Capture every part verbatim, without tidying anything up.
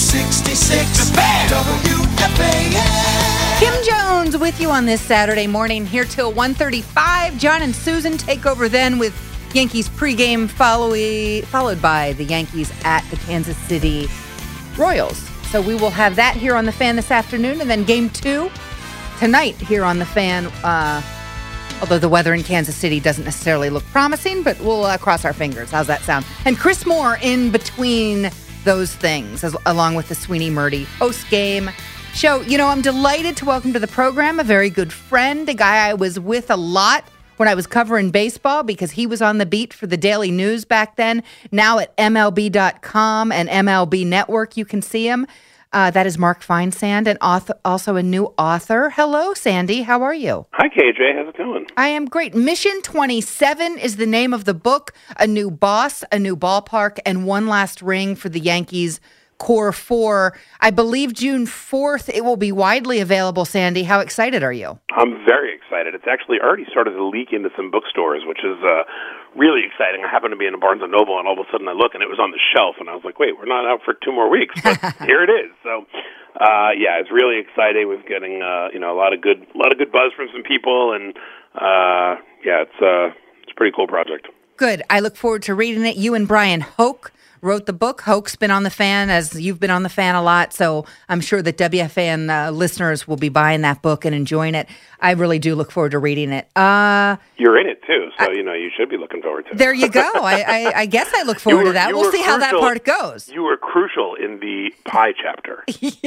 sixty-six W F A N. Kim Jones with you on this Saturday morning, here till one thirty-five. John and Susan take over then with Yankees pregame, follow- followed by the Yankees at the Kansas City Royals. So we will have that here on The Fan this afternoon, and then game two tonight here on The Fan, uh, although the weather in Kansas City doesn't necessarily look promising, but we'll uh, cross our fingers. How's that sound? And Chris Moore in between those things, as, along with the Sweeney Murdy post-game show. You know, I'm delighted to welcome to the program a very good friend, a guy I was with a lot when I was covering baseball because he was on the beat for the Daily News back then. Now at M L B dot com and M L B Network, you can see him. Uh, that is Mark Feinsand, and author, also a new author. Hello, Sandy. How are you? Hi, K J. How's it going? I am great. Mission twenty-seven is the name of the book. A new boss, a new ballpark, and one last ring for the Yankees Core Four. I believe June fourth it will be widely available, Sandy. How excited are you? I'm very excited. It's actually already started to leak into some bookstores, which is uh, really exciting. I happened to be in a Barnes and Noble, and all of a sudden I look, and it was on the shelf, and I was like, wait, we're not out for two more weeks, but here it is. So, uh, yeah, it's really exciting. We're getting, uh, you know, a lot of good, a lot of good buzz from some people, and uh, yeah, it's uh, it's a pretty cool project. Good. I look forward to reading it. You and Brian Hoke wrote the book. Hoke's been on the Fan, as you've been on the Fan a lot, so I'm sure that W F A N uh, listeners will be buying that book and enjoying it. I really do look forward to reading it. Uh, You're in it, too, so, I, you know, you should be looking forward to it. There you go. I, I, I guess I look forward were, to that. We'll see crucial, how that part goes. You were crucial in the pie chapter.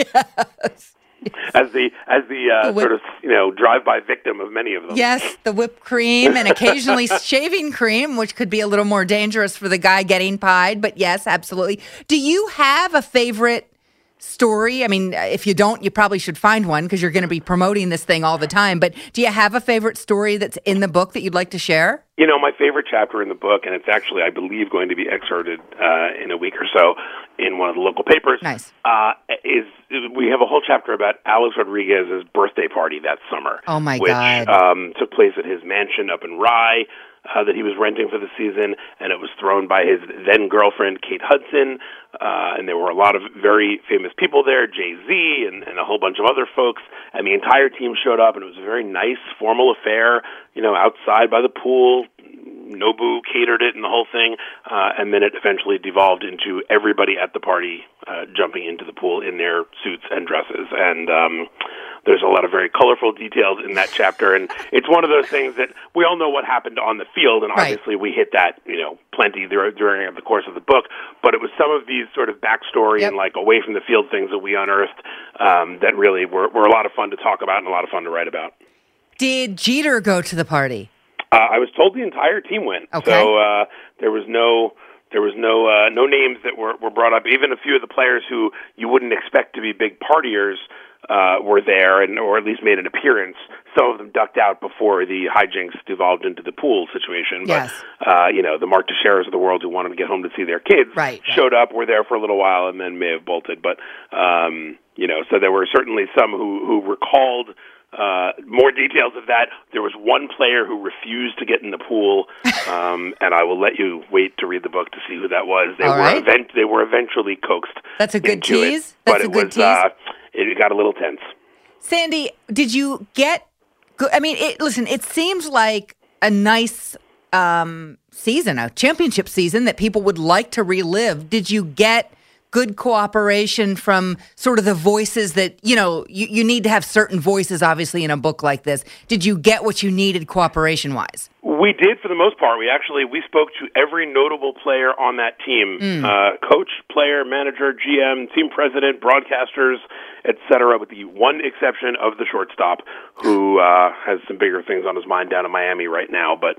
Yes. As the as the, uh, the whip- sort of, you know, drive-by victim of many of them. Yes, the whipped cream and occasionally shaving cream, which could be a little more dangerous for the guy getting pied. But yes, absolutely. Do you have a favorite story? I mean, if you don't, you probably should find one because you're going to be promoting this thing all the time. But do you have a favorite story that's in the book that you'd like to share? You know, my favorite chapter in the book, and it's actually, I believe, going to be excerpted uh, in a week or so in one of the local papers, nice. uh, is we have a whole chapter about Alex Rodriguez's birthday party that summer. Oh, my which, God. Which um, took place at his mansion up in Rye uh, that he was renting for the season, and it was thrown by his then-girlfriend, Kate Hudson, uh, and there were a lot of very famous people there, Jay-Z and, and a whole bunch of other folks, and the entire team showed up, and it was a very nice, formal affair, you know, outside by the pool. Nobu catered it and the whole thing, uh, and then it eventually devolved into everybody at the party uh, jumping into the pool in their suits and dresses. And um, there's a lot of very colorful details in that chapter, and it's one of those things that we all know what happened on the field, and obviously right. we hit that, you know, plenty during, during the course of the book, but it was some of these sort of backstory yep. and like away from the field things that we unearthed um, that really were, were a lot of fun to talk about and a lot of fun to write about. Did Jeter go to the party? Uh, I was told the entire team went, okay. so uh, there was no there was no uh, no names that were, were brought up. Even a few of the players who you wouldn't expect to be big partiers uh, were there, and or at least made an appearance. Some of them ducked out before the hijinks devolved into the pool situation. Yes. But uh, you know, the Mark Teixeiras of the world who wanted to get home to see their kids right, right. showed up, were there for a little while, and then may have bolted. But um, you know, so there were certainly some who who recalled. Uh, more details of that. There was one player who refused to get in the pool, um, and I will let you wait to read the book to see who that was. They All were right. event- They were eventually coaxed. That's a good into tease. It, That's but a it good was, tease. Uh, it got a little tense. Sandy, did you get? Good, I mean, it, listen. It seems like a nice um, season, a championship season that people would like to relive. Did you get good cooperation from sort of the voices that, you know, you, you need to have certain voices, obviously, in a book like this. Did you get what you needed cooperation-wise? We did, for the most part. We actually, we spoke to every notable player on that team, mm. uh, coach, player, manager, G M, team president, broadcasters, et cetera, with the one exception of the shortstop, who uh, has some bigger things on his mind down in Miami right now. But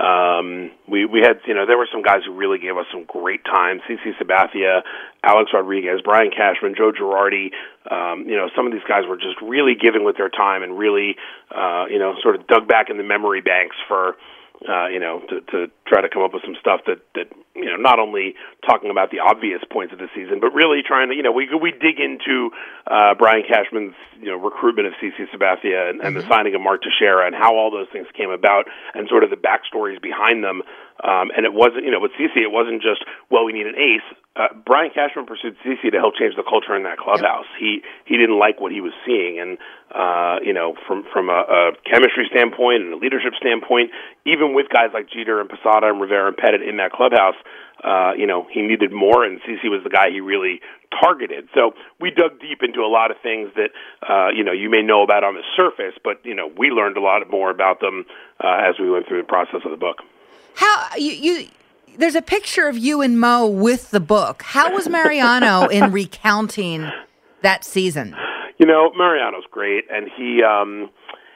um, we, we had, you know, there were some guys who really gave us some great time. CeCe Sabathia, Alex Rodriguez, Brian Cashman, Joe Girardi. Um, you know, some of these guys were just really giving with their time and really, uh, you know, sort of dug back in the memory banks for uh, you know, to, to try to come up with some stuff that, that, you know, not only talking about the obvious points of the season, but really trying to, you know, we we dig into uh, Brian Cashman's, you know, recruitment of CeCe Sabathia and, and mm-hmm. the signing of Mark Teixeira and how all those things came about and sort of the backstories behind them. Um, and it wasn't, you know, with CeCe, it wasn't just, well, we need an ace. Uh, Brian Cashman pursued CeCe to help change the culture in that clubhouse. Yep. He he didn't like what he was seeing, and uh, you know, from from a, a chemistry standpoint and a leadership standpoint, even with guys like Jeter and Posada and Rivera and Pettit in that clubhouse, uh, you know, he needed more, and CeCe was the guy he really targeted. So we dug deep into a lot of things that uh, you know you may know about on the surface, but you know, we learned a lot more about them uh, as we went through the process of the book. How you, you there's a picture of you and Mo with the book. How was Mariano in recounting that season? You know, Mariano's great, and he um,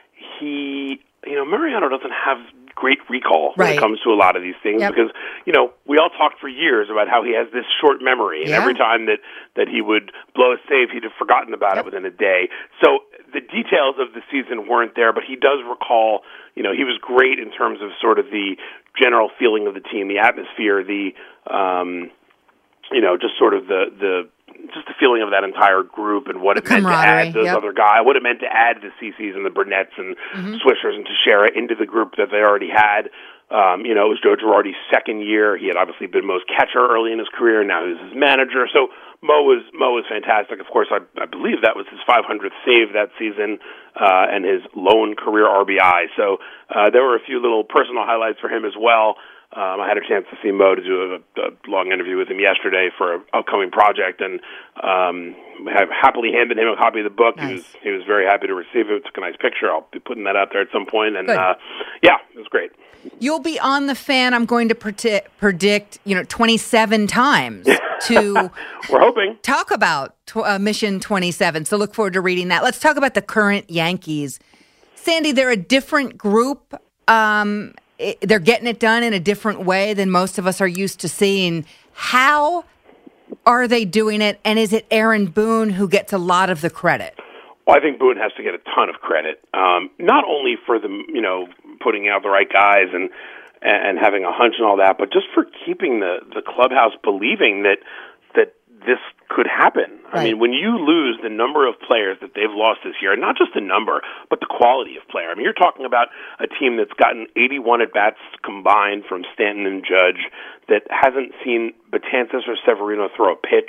he you know Mariano doesn't have great recall when right. it comes to a lot of these things yep. because, you know, we all talked for years about how he has this short memory, and yeah. every time that, that he would blow a save, he'd have forgotten about yep. it within a day. So the details of the season weren't there, but he does recall, you know, he was great in terms of sort of the general feeling of the team, the atmosphere, the, um, you know, just sort of the, the, just the feeling of that entire group and what it meant to add those yep. other guys, what it meant to add the CeCes and the Burnett's and mm-hmm. Swishers and Teixeira into the group that they already had. Um, you know, it was Joe Girardi's second year. He had obviously been Mo's catcher early in his career, and now he was his manager. So Mo was Mo was fantastic. Of course, I, I believe that was his five hundredth save that season uh, and his lone career R B I. So uh, there were a few little personal highlights for him as well. Um, I had a chance to see Mo to do a, a long interview with him yesterday for an upcoming project, and um, have happily handed him a copy of the book. Nice. He was he was very happy to receive it. Took a nice picture. I'll be putting that out there at some point, and uh, yeah, it was great. You'll be on The Fan, I'm going to predict, predict you know, twenty-seven times to We're hoping. talk about tw- uh, Mission twenty-seven. So look forward to reading that. Let's talk about the current Yankees. Sandy, they're a different group. Um, it, they're getting it done in a different way than most of us are used to seeing. How are they doing it? And is it Aaron Boone who gets a lot of the credit? Well, I think Boone has to get a ton of credit, um, not only for the, you know, putting out the right guys and and having a hunch and all that, but just for keeping the, the clubhouse believing that that this could happen. Right. I mean, when you lose the number of players that they've lost this year, and not just the number, but the quality of player. I mean, you're talking about a team that's gotten eighty-one at-bats combined from Stanton and Judge that hasn't seen Betances or Severino throw a pitch.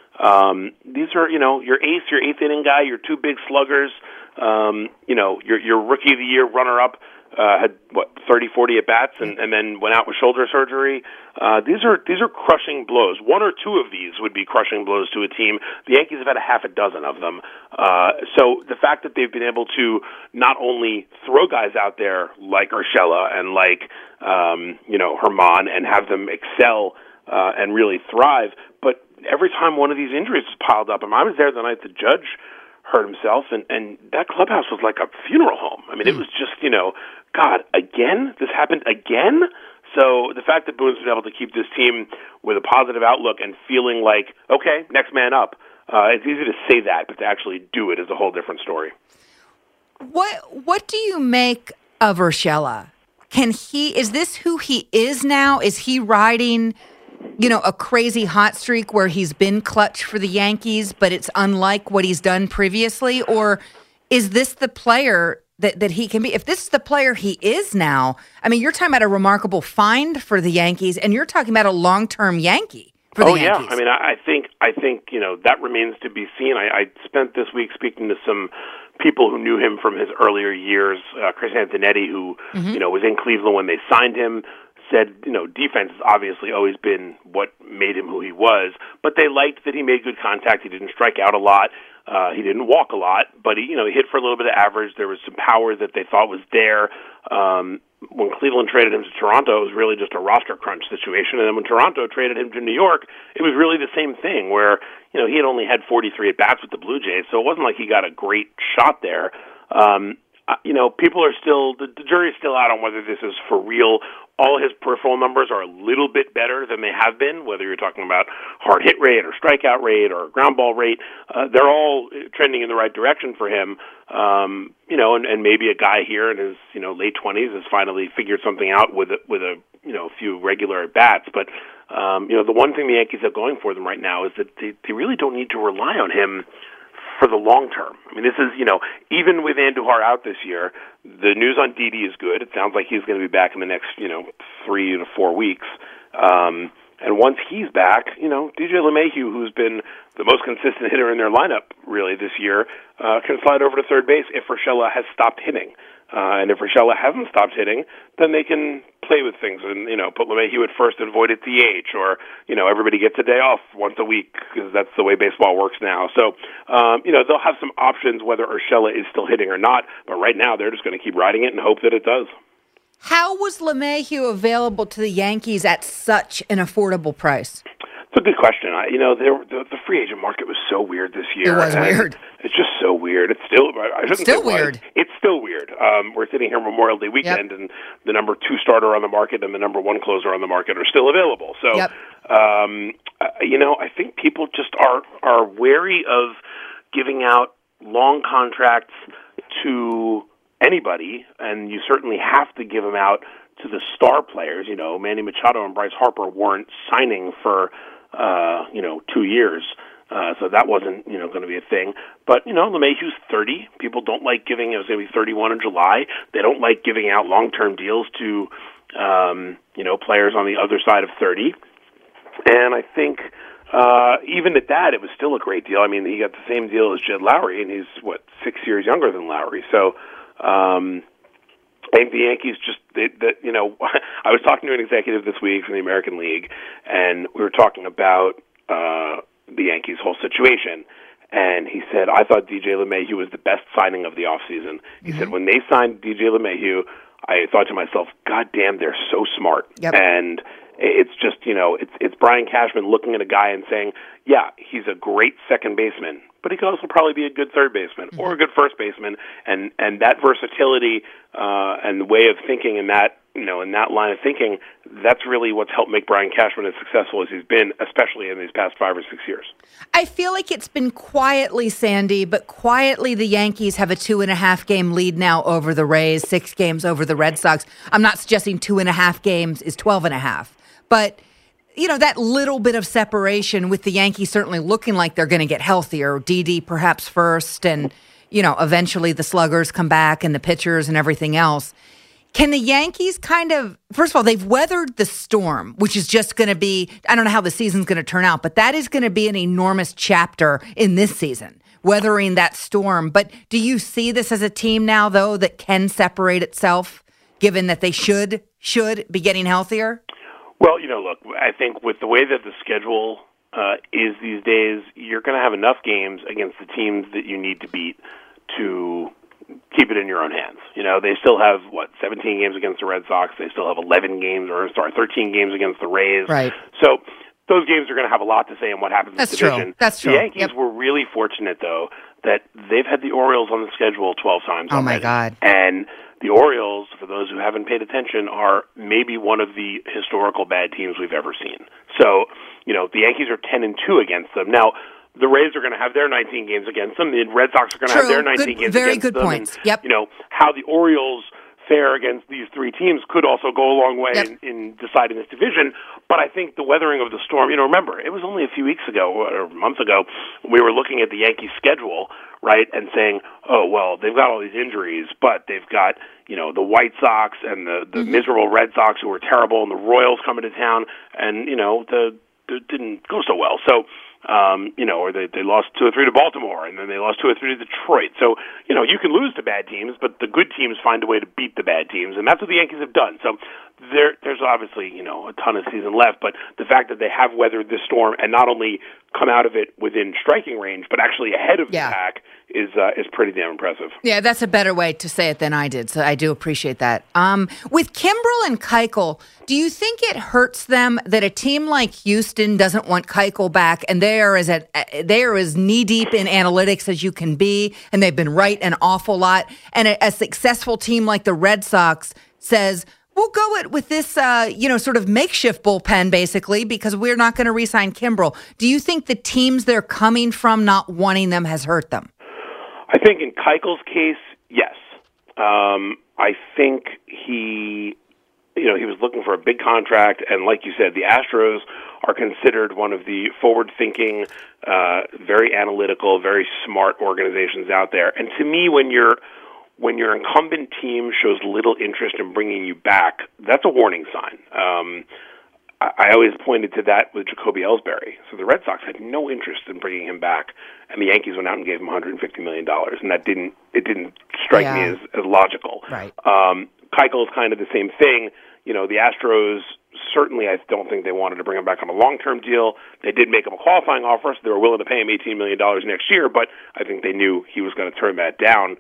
Um, these are, you know, your ace, your eighth inning guy, your two big sluggers, um, you know, your your rookie of the year runner-up uh, had what thirty, forty at bats, and, and then went out with shoulder surgery. Uh, these are these are crushing blows. One or two of these would be crushing blows to a team. The Yankees have had a half a dozen of them. Uh, so the fact that they've been able to not only throw guys out there like Urshela and like um, you know Herman and have them excel uh, and really thrive, but every time one of these injuries was piled up, I mean, I was there the night the Judge hurt himself, and, and that clubhouse was like a funeral home. I mean, mm. it was just, you know, God, again? This happened again? So the fact that Boone's been able to keep this team with a positive outlook and feeling like, okay, next man up, uh, it's easy to say that, but to actually do it is a whole different story. What What do you make of Urshela? Can he, is this who he is now? Is he riding, you know, a crazy hot streak where he's been clutch for the Yankees, but it's unlike what he's done previously? Or is this the player that, that he can be? If this is the player he is now, I mean, you're talking about a remarkable find for the Yankees, and you're talking about a long-term Yankee for the oh, Yankees. yeah. I mean, I think, I think, you know, that remains to be seen. I, I spent this week speaking to some people who knew him from his earlier years. Uh, Chris Antonetti, who, mm-hmm. you know, was in Cleveland when they signed him, said, you know, defense has obviously always been what made him who he was, but they liked that he made good contact. He didn't strike out a lot. Uh, he didn't walk a lot, but he, you know, he hit for a little bit of average. There was some power that they thought was there. Um, when Cleveland traded him to Toronto, it was really just a roster crunch situation. And then when Toronto traded him to New York, it was really the same thing where, you know, he had only had forty-three at-bats with the Blue Jays, so it wasn't like he got a great shot there. Um, uh, you know, people are still, the, the jury's still out on whether this is for real. All his peripheral numbers are a little bit better than they have been, whether you're talking about hard hit rate or strikeout rate or ground ball rate. Uh, they're all trending in the right direction for him. Um, you know, and, and maybe a guy here in his, you know, late twenties has finally figured something out with a, with a, you know, a few regular at-bats. But, um, you know, the one thing the Yankees have going for them right now is that they, they really don't need to rely on him for the long term. I mean, this is, you know, even with Andujar out this year, the news on Didi is good. It sounds like he's going to be back in the next, you know, three to four weeks. Um, and once he's back, you know, D J LeMahieu, who's been the most consistent hitter in their lineup really this year, uh, can slide over to third base if Urshela has stopped hitting. Uh, and if Urshela hasn't stopped hitting, then they can play with things and, you know, put LeMahieu at first and avoid at D H, or, you know, everybody gets a day off once a week because that's the way baseball works now. So, um, you know, they'll have some options whether Urshela is still hitting or not, but right now they're just going to keep riding it and hope that it does. How was LeMahieu available to the Yankees at such an affordable price? It's a good question. I, you know, there, the, the free agent market was so weird this year. It was weird. It's just so weird. It's still, I shouldn't still say weird. Why. It's still weird. Um, we're sitting here Memorial Day weekend, yep. and the number two starter on the market and the number one closer on the market are still available. So, yep. um, uh, you know, I think people just are are wary of giving out long contracts to anybody, and you certainly have to give them out to the star players. You know, Manny Machado and Bryce Harper weren't signing for uh, you know two years. Uh, so that wasn't, you know, going to be a thing. But, you know, LeMahieu's thirty. People don't like giving, it was going to be thirty-one in July. They don't like giving out long-term deals to, um, you know, players on the other side of thirty. And I think uh, even at that, it was still a great deal. I mean, he got the same deal as Jed Lowry, and he's, what, six years younger than Lowry. So, um, I think the Yankees just, they, they, you know, I was talking to an executive this week from the American League, and we were talking about, uh, the Yankees' whole situation, and he said, I thought D J LeMahieu was the best signing of the offseason. He mm-hmm. said, when they signed D J LeMahieu, I thought to myself, God damn, they're so smart. Yep. And it's just, you know, it's it's Brian Cashman looking at a guy and saying, yeah, he's a great second baseman, but he could also probably be a good third baseman mm-hmm. or a good first baseman, and, and that versatility uh, and the way of thinking in that, you know, in that line of thinking, that's really what's helped make Brian Cashman as successful as he's been, especially in these past five or six years. I feel like it's been quietly, Sandy, but quietly the Yankees have a two and a half game lead now over the Rays, six games over the Red Sox. I'm not suggesting two and a half games is twelve and a half, but you know, that little bit of separation with the Yankees certainly looking like they're going to get healthier. Didi perhaps first, and, you know, eventually the sluggers come back and the pitchers and everything else. Can the Yankees kind of, first of all, they've weathered the storm, which is just going to be, I don't know how the season's going to turn out, but that is going to be an enormous chapter in this season, weathering that storm. But do you see this as a team now, though, that can separate itself, given that they should, should be getting healthier? Well, you know, look, I think with the way that the schedule uh, is these days, you're going to have enough games against the teams that you need to beat to keep it in your own hands. You know, they still have, what, seventeen games against the Red Sox. They still have eleven games, or sorry, thirteen games against the Rays. Right. So those games are going to have a lot to say in what happens That's in the division. True. That's true. The Yankees yep. were really fortunate, though, that they've had the Orioles on the schedule twelve times Oh, already. my God. And the Orioles, for those who haven't paid attention, are maybe one of the historical bad teams we've ever seen. So, you know, the Yankees are ten and two against them. Now, the Rays are going to have their nineteen games against them. The Red Sox are going to True. have their nineteen good, games very against good them. points. And, yep. You know, how the Orioles fare against these three teams could also go a long way yep. in, in deciding this division. But I think the weathering of the storm, you know, remember, it was only a few weeks ago or a month ago, we were looking at the Yankees schedule, right, and saying, oh, well, they've got all these injuries, but they've got, you know, the White Sox and the, the mm-hmm. miserable Red Sox who were terrible, and the Royals coming to town, and, you know, the, the didn't go so well. So, Um, you know, or they, they lost two or three to Baltimore, and then they lost two or three to Detroit. So, you know, you can lose to bad teams, but the good teams find a way to beat the bad teams, and that's what the Yankees have done. So there, there's obviously, you know, a ton of season left, but the fact that they have weathered this storm and not only come out of it within striking range, but actually ahead of yeah. the pack is uh, is pretty damn impressive. Yeah, that's a better way to say it than I did, so I do appreciate that. Um, with Kimbrel and Keuchel, do you think it hurts them that a team like Houston doesn't want Keuchel back, and they are as at, they are as knee deep in analytics as you can be, and they've been right an awful lot, and a, a successful team like the Red Sox says, we'll go it with this, uh, you know, sort of makeshift bullpen, basically, because we're not going to re-sign Kimbrel. Do you think the teams they're coming from not wanting them has hurt them? I think in Keuchel's case, yes. Um, I think he, you know, he was looking for a big contract, and like you said, the Astros are considered one of the forward-thinking, uh, very analytical, very smart organizations out there. And to me, when you're When your incumbent team shows little interest in bringing you back, that's a warning sign. Um, I, I always pointed to that with Jacoby Ellsbury. So the Red Sox had no interest in bringing him back, and the Yankees went out and gave him one hundred fifty million dollars, and that didn't it didn't strike yeah. me as, as logical. Right. Um, Keuchel is kind of the same thing. You know, the Astros, certainly I don't think they wanted to bring him back on a long-term deal. They did make him a qualifying offer, so they were willing to pay him eighteen million dollars next year, but I think they knew he was going to turn that down.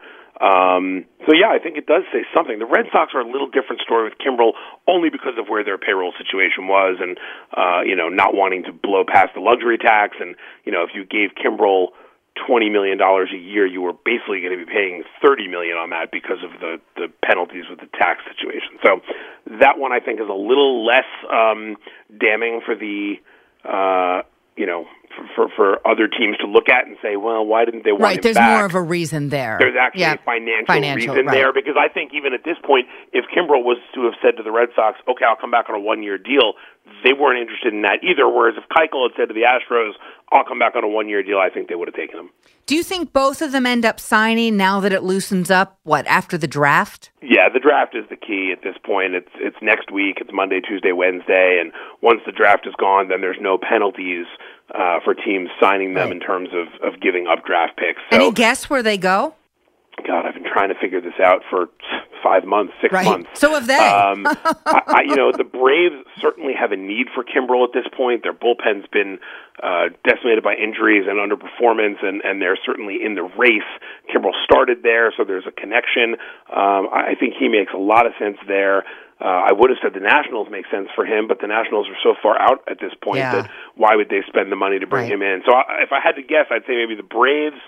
Um, so, yeah, I think it does say something. The Red Sox are a little different story with Kimbrel only because of where their payroll situation was and, uh, you know, not wanting to blow past the luxury tax. And, you know, if you gave Kimbrel twenty million dollars a year, you were basically going to be paying thirty million dollars on that because of the, the penalties with the tax situation. So that one, I think, is a little less um, damning for the, uh, you know, For, for other teams to look at and say, well, why didn't they want right, him there's back? more of a reason there. There's actually yeah. a financial, financial reason right. there, because I think even at this point, if Kimbrel was to have said to the Red Sox, okay, I'll come back on a one-year deal, they weren't interested in that either, whereas if Keuchel had said to the Astros, I'll come back on a one-year deal, I think they would have taken him. Do you think both of them end up signing now that it loosens up, what, after the draft? Yeah, the draft is the key at this point. It's it's next week. It's Monday, Tuesday, Wednesday, and once the draft is gone, then there's no penalties uh, for teams signing them right. in terms of, of giving up draft picks. So, any guess where they go? God, I've been trying to figure this out for five months, six right. months. So have they. um, I, I, you know, the Braves certainly have a need for Kimbrel at this point. Their bullpen's been uh, decimated by injuries and underperformance, and, and they're certainly in the race. Kimbrel started there, so there's a connection. Um, I think he makes a lot of sense there. Uh, I would have said the Nationals make sense for him, but the Nationals are so far out at this point yeah. that why would they spend the money to bring right. him in? So I, if I had to guess, I'd say maybe the Braves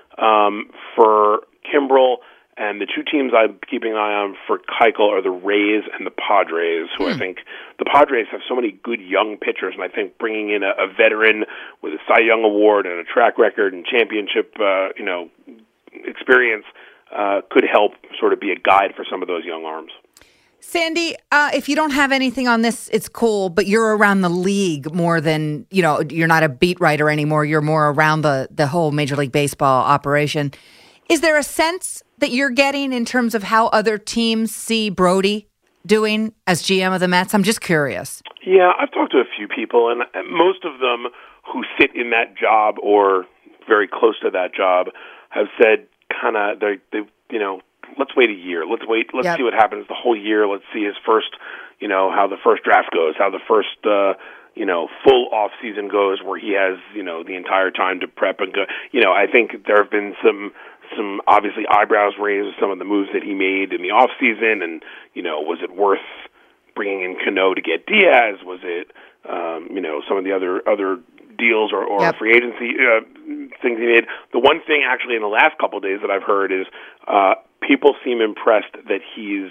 um, for Kimbrel, and the two teams I'm keeping an eye on for Keuchel are the Rays and the Padres, who hmm. I think the Padres have so many good young pitchers, and I think bringing in a, a veteran with a Cy Young Award and a track record and championship, uh, you know, experience uh, could help sort of be a guide for some of those young arms. Sandy, uh, if you don't have anything on this, it's cool, but you're around the league more than, you know, you're not a beat writer anymore. You're more around the, the whole Major League Baseball operation. Is there a sense that you're getting in terms of how other teams see Brody doing as G M of the Mets? I'm just curious. Yeah, I've talked to a few people, and most of them who sit in that job or very close to that job have said kind of, they, they, you know, let's wait a year. Let's wait. Let's yep. see what happens the whole year. Let's see his first, you know, how the first draft goes, how the first, uh, you know, full off season goes, where he has, you know, the entire time to prep and go. You know, I think there have been some, some obviously eyebrows raised with some of the moves that he made in the off season, and you know, was it worth bringing in Cano to get Diaz? Was it, um, you know, some of the other other deals or, or yep. free agency uh, things he made? The one thing actually in the last couple of days that I've heard is uh, people seem impressed that he's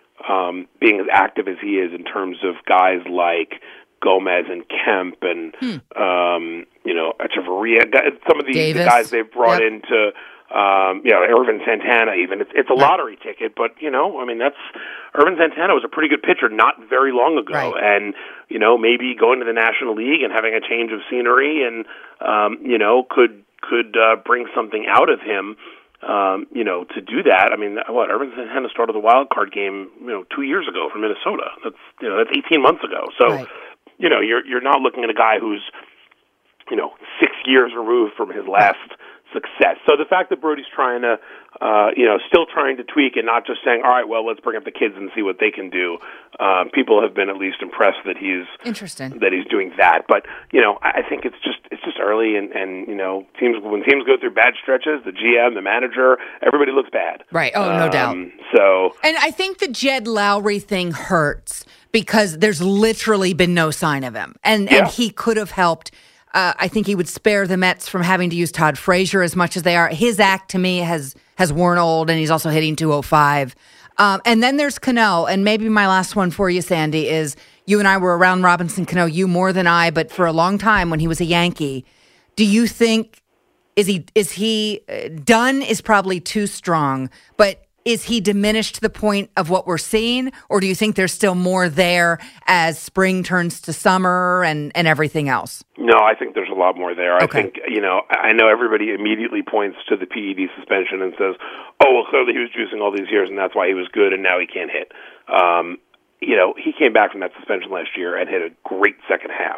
um, being as active as he is in terms of guys like Gomez and Kemp and hmm. um, you know, Echeverria, some of the, the guys they've brought yep. into. Um, you know, Irvin Santana even. It's, it's a lottery right. ticket, but, you know, I mean, that's, Irvin Santana was a pretty good pitcher not very long ago. Right. And, you know, maybe going to the National League and having a change of scenery and, um, you know, could, could, uh, bring something out of him, um, you know, to do that. I mean, what, Irvin Santana started the wild card game, you know, two years ago for Minnesota. That's, you know, that's eighteen months ago. So, right. you know, you're, you're not looking at a guy who's, you know, six years removed from his last success. So the fact that Brodie's trying to, uh, you know, still trying to tweak and not just saying, all right, well, let's bring up the kids and see what they can do. Um, people have been at least impressed that he's interesting that he's doing that. But you know, I think it's just it's just early, and, and you know, teams when teams go through bad stretches, the G M, the manager, everybody looks bad. Right. Oh, no um, doubt. So, and I think the Jed Lowry thing hurts because there's literally been no sign of him, and yeah. and he could have helped. Uh, I think he would spare the Mets from having to use Todd Frazier as much as they are. His act, to me, has has worn old, and he's also hitting two oh five. Um, and then there's Cano, and maybe my last one for you, Sandy, is you and I were around Robinson Cano, you more than I, but for a long time when he was a Yankee. Do you think, is he, is he uh, done is probably too strong, but is he diminished to the point of what we're seeing, or do you think there's still more there as spring turns to summer and, and everything else? No, I think there's a lot more there. I okay. think, you know, I know everybody immediately points to the P E D suspension and says, oh, well, clearly he was juicing all these years and that's why he was good and now he can't hit. Um, you know, he came back from that suspension last year and hit a great second half.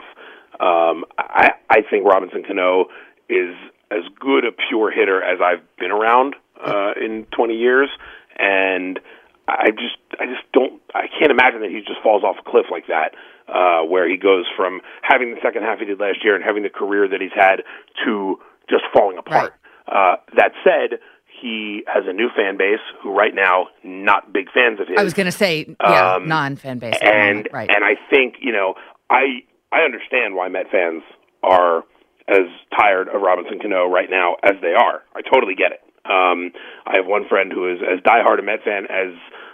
Um, I, I think Robinson Cano is as good a pure hitter as I've been around uh, in twenty years, and I just, I just don't, I can't imagine that he just falls off a cliff like that, uh, where he goes from having the second half he did last year and having the career that he's had to just falling apart. Right. Uh, that said, he has a new fan base who right now not big fans of his. I was going to say, yeah, um, non-fan base. And, right. and I think, you know, I, I understand why Met fans are as tired of Robinson Cano right now as they are. I totally get it. Um, I have one friend who is as diehard a Met fan as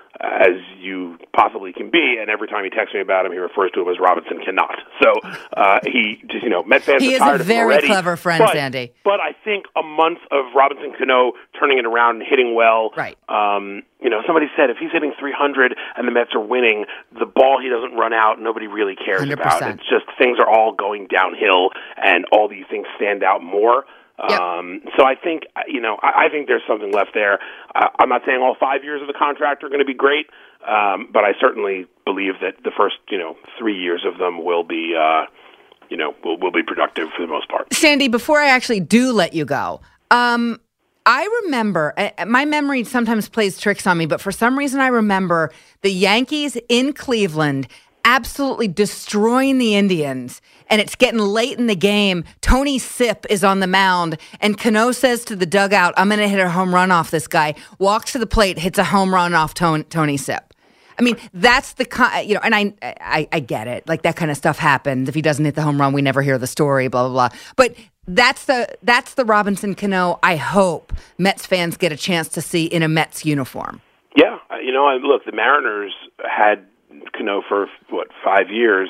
as you possibly can be, and every time he texts me about him, he refers to him as Robinson Cannot. So uh, he just, you know, Met fans he are tired is a very of him already, clever friend, but, Sandy. But I think a month of Robinson Cano turning it around and hitting well, right. Um, you know, somebody said if he's hitting three hundred and the Mets are winning, the ball he doesn't run out, nobody really cares one hundred percent. About. It's just things are all going downhill, and all these things stand out more. Yep. Um, so I think, you know, I, I think there's something left there. Uh, I'm not saying all five years of the contract are going to be great, um, but I certainly believe that the first, you know, three years of them will be, uh, you know, will, will be productive for the most part. Sandy, before I actually do let you go, um, I remember, uh, my memory sometimes plays tricks on me, but for some reason I remember the Yankees in Cleveland absolutely destroying the Indians, and it's getting late in the game. Tony Sipp is on the mound, and Cano says to the dugout, I'm going to hit a home run off this guy. Walks to the plate, hits a home run off Tony, Tony Sipp. I mean, that's the kind, you know, and I, I I get it. Like, that kind of stuff happens. If he doesn't hit the home run, we never hear the story, blah, blah, blah. But that's the that's the Robinson Cano I hope Mets fans get a chance to see in a Mets uniform. Yeah, you know, look, the Mariners had Cano for, what, five years,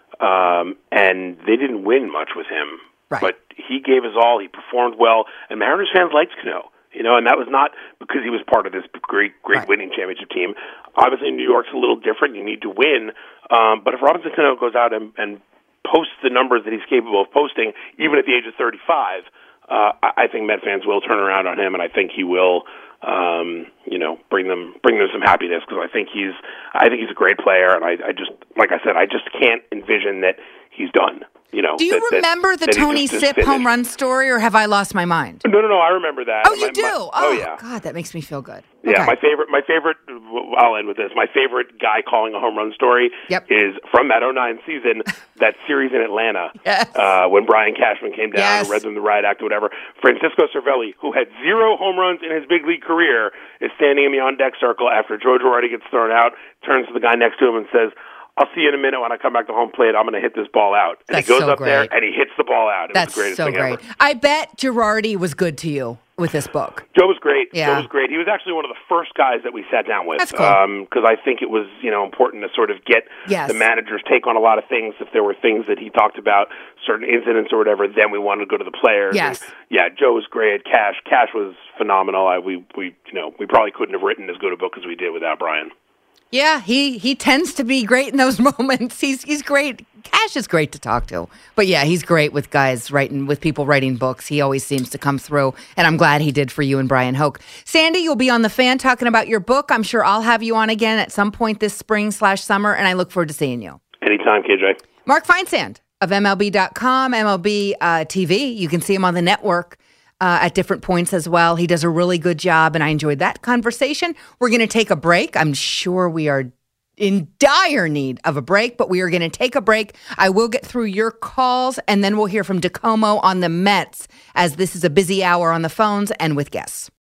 um, and they didn't win much with him. Right. But he gave his all. He performed well, and Mariners fans liked Cano. You know, and that was not because he was part of this great, great right. winning championship team. Obviously, New York's a little different. You need to win. Um, but if Robinson Cano goes out and, and posts the numbers that he's capable of posting, even at the age of thirty-five, uh, I, I think Met fans will turn around on him, and I think he will, um, you know, bring them bring them some happiness, because I think he's I think he's a great player, and I, I just, like I said, I just can't envision that he's done. You know, do you that, remember that, the that Tony Sipp home run story, or have I lost my mind? No, no, no. I remember that. Oh, you my, do? My, oh, oh, yeah. God, that makes me feel good. Yeah, okay. my favorite, my favorite. I'll end with this. My favorite guy calling a home run story yep. is from that oh nine season, that series in Atlanta, yes. uh, when Brian Cashman came down yes. and read them the riot act or whatever. Francisco Cervelli, who had zero home runs in his big league career, is standing in the on deck circle after Joe Girardi gets thrown out, turns to the guy next to him and says, I'll see you in a minute when I come back to home plate. I'm going to hit this ball out. And That's he goes so up great. there and he hits the ball out. It That's was the greatest so thing great. ever. I bet Girardi was good to you with this book. Joe was great. Yeah. Joe was great. He was actually one of the first guys that we sat down with. That's cool. Because um, I think it was, you know, important to sort of get yes. the manager's take on a lot of things. If there were things that he talked about, certain incidents or whatever, then we wanted to go to the players. Yes. And, yeah, Joe was great. Cash, Cash was phenomenal. I, we, we, you know, we probably couldn't have written as good a book as we did without Brian. Yeah, he, he tends to be great in those moments. He's he's great. Cash is great to talk to. But yeah, he's great with guys writing, with people writing books. He always seems to come through, and I'm glad he did for you and Brian Hoke. Sandy, you'll be on The Fan talking about your book. I'm sure I'll have you on again at some point this spring slash summer, and I look forward to seeing you. Anytime, K J. Mark Feinsand of M L B dot com, M L B uh, T V. You can see him on the network. uh, at different points as well. He does a really good job, and I enjoyed that conversation. We're going to take a break. I'm sure we are in dire need of a break, but we are going to take a break. I will get through your calls, and then we'll hear from DeComo on the Mets, as this is a busy hour on the phones and with guests.